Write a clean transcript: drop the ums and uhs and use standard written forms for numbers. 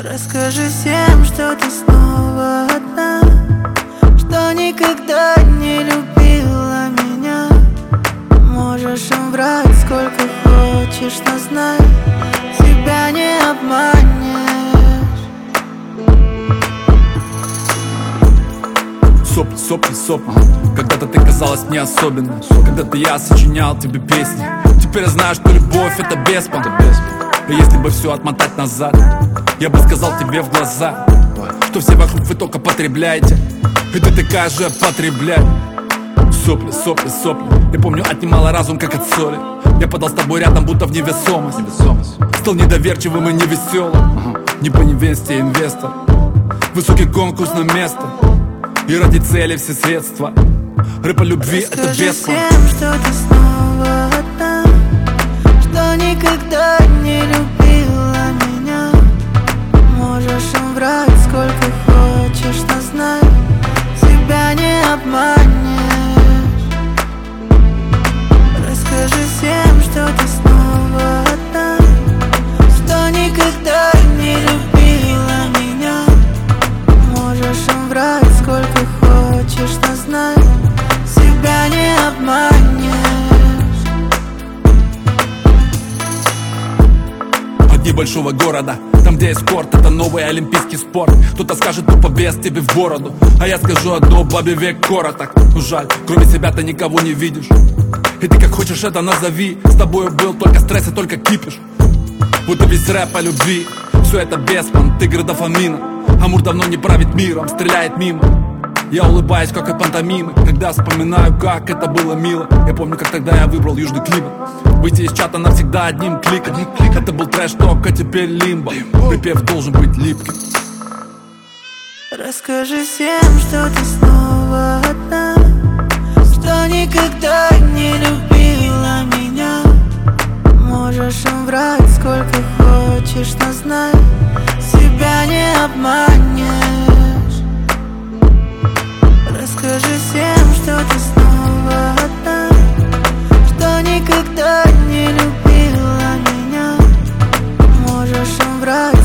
Расскажи всем, что ты снова одна, что никогда не любила меня. Можешь им врать сколько хочешь, но знай, себя не обманешь. Сопли, сопли, сопли. Когда-то ты казалась мне особенной. Когда-то я сочинял тебе песни. Теперь я знаю, что любовь — это беспон. И если бы все отмотать назад, я бы сказал тебе в глаза, что все вокруг вы только потребляете, и ты такая же потребляй. Сопли, сопли, сопли. Я помню, отнимала разум, как от соли. Я падал с тобой рядом, будто в невесомость. Стал недоверчивым и невеселым. Не по невесте инвестор. Высокий конкурс на место, и ради цели все средства. Рэп о любви — это Расскажи беспон. всем, что ты снова одна, что никогда не любила меня. Можешь им врать сколько хочешь, но знай, себя не обманешь. Расскажи всем, что ты снова одна, что никогда не любила меня. Можешь им врать сколько хочешь, но знай, себя не обманешь. Одни большого города, там где есть спорт, это новый олимпийский спорт. Кто-то скажет тупо бес тебе в бороду, а я скажу одно: бабе век короток. Ну жаль, кроме себя ты никого не видишь. И ты как хочешь это назови, с тобою был только стресс и только кипиш. Будто весь рэп о любви, все это беспон, тигр дофамина. Амур давно не правит миром, стреляет мимо. Я улыбаюсь, как от пантомимы, когда вспоминаю, как это было мило. Я помню, как тогда я выбрал южный климат. Выйти из чата навсегда одним кликом. Это был трэш-ток, а теперь лимбо. Припев должен быть липким. Расскажи всем, что ты снова одна, что никогда не любила меня. Можешь им врать сколько хочешь, но знай, себя не обманешь. Расскажи всем, что ты снова одна, что никогда не любила меня. Можешь им врать